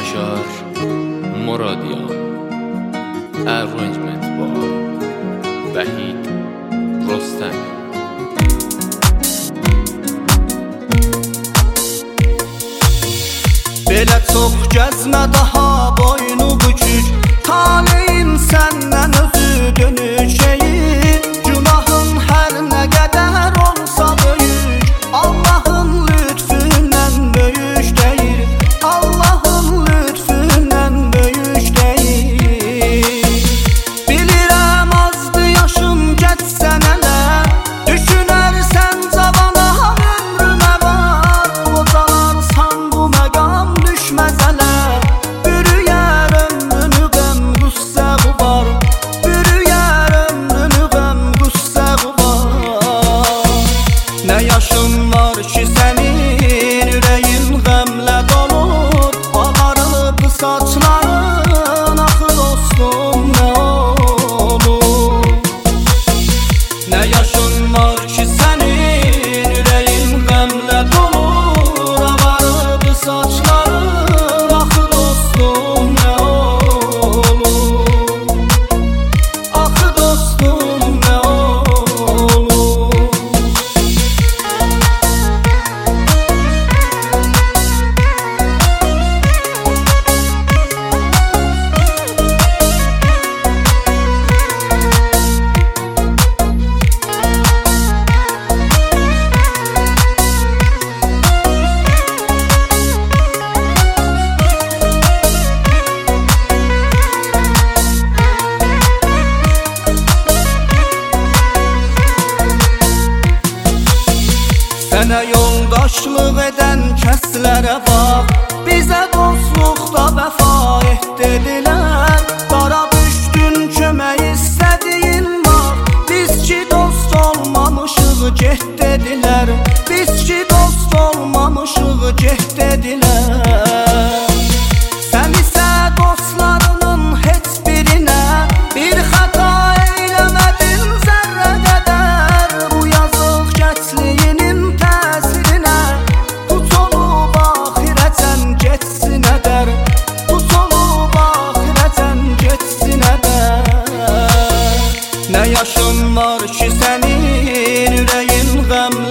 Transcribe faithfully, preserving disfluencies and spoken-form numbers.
Beşar Moradyan. Arrangement by Vahid Rostami. Belə çox gəzmə daha boynu bükük, taleyin səndən özü dönüşeyi. Günahın hər nə qədər olsa böyük, Allahın lütfündən böyük deyil, Allahın lütfündən böyük deyil. Bilirəm azdı yaşım getsən ələ, düşünərsən cavana ömrümə var, qocalarsan bu məqam düşməzələr. Bürüyər ömrünü qəm qüssə qubar, bürüyər ömrünü qəm qüssə qubar. Nə yaşın var ki sənin, ürəyin qəmlə dolur, ağarıb saçların, axı dostum nə olur. Nə yaşın var ki sənin, ürəyin qəmlə dolur, ağarıb saçların, axı dostum nə olur. Axı dostum nə olur. Sənə yoldaşlıq edən kəslərə bax, bizə dostluqda vəfa et dedilər. Qara düşdün kömək istədiyin var, biz ki dost olmamışıq get dedilər, biz ki dost olmamışıq get dedilər. Sən isə dostlarının heç birinə bir xəta eyləmədin zərrə qədər. Bu yazıq gəncliyinin təsirinə tut olub axirətən getsin ədər, tut olub axirətən getsin ədər. Nə yaşın var ki sənin, ürəyin qəmlə